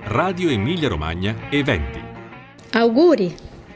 Radio Emilia Romagna Eventi. Auguri!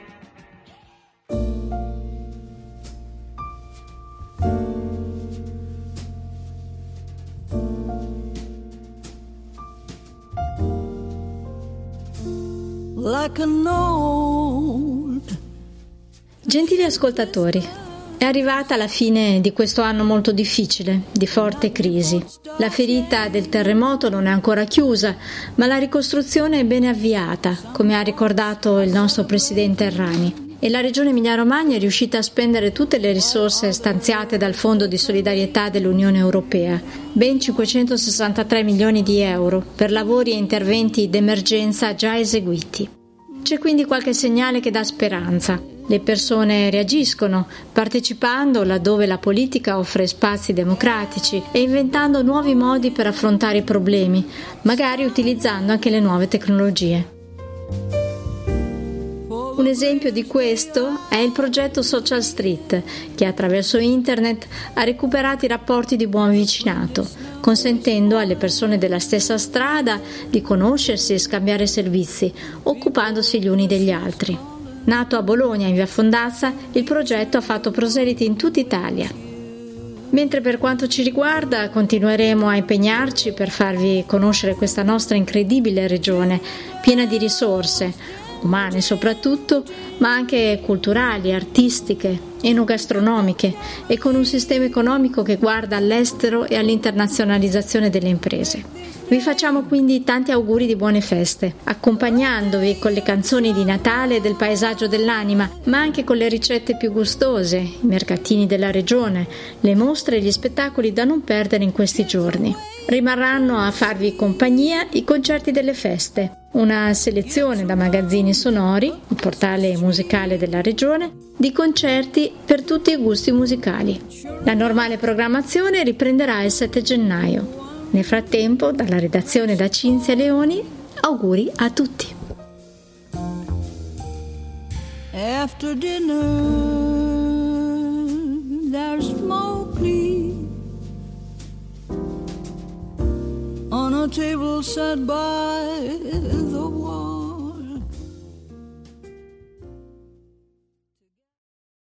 Like an old. Gentili ascoltatori, è arrivata la fine di questo anno molto difficile, di forte crisi. La ferita del terremoto non è ancora chiusa, ma la ricostruzione è bene avviata, come ha ricordato il nostro presidente Errani. E la Regione Emilia-Romagna è riuscita a spendere tutte le risorse stanziate dal Fondo di solidarietà dell'Unione Europea, ben 563 milioni di euro, per lavori e interventi d'emergenza già eseguiti. C'è quindi qualche segnale che dà speranza. Le persone reagiscono, partecipando laddove la politica offre spazi democratici e inventando nuovi modi per affrontare i problemi, magari utilizzando anche le nuove tecnologie. Un esempio di questo è il progetto Social Street, che attraverso internet ha recuperato i rapporti di buon vicinato, consentendo alle persone della stessa strada di conoscersi e scambiare servizi, occupandosi gli uni degli altri. Nato a Bologna in via Fondazza, il progetto ha fatto proseliti in tutta Italia. Mentre per quanto ci riguarda continueremo a impegnarci per farvi conoscere questa nostra incredibile regione, piena di risorse, umane soprattutto, ma anche culturali, artistiche, enogastronomiche e con un sistema economico che guarda all'estero e all'internazionalizzazione delle imprese. Vi facciamo quindi tanti auguri di buone feste, accompagnandovi con le canzoni di Natale e del paesaggio dell'anima, ma anche con le ricette più gustose, i mercatini della regione, le mostre e gli spettacoli da non perdere in questi giorni. Rimarranno a farvi compagnia i concerti delle feste, una selezione da magazzini sonori, il portale musicale della regione, di concerti per tutti i gusti musicali. La normale programmazione riprenderà il 7 gennaio. Nel frattempo, dalla redazione da Cinzia Leoni, auguri a tutti. After dinner, there's smoke on a table set by the wall.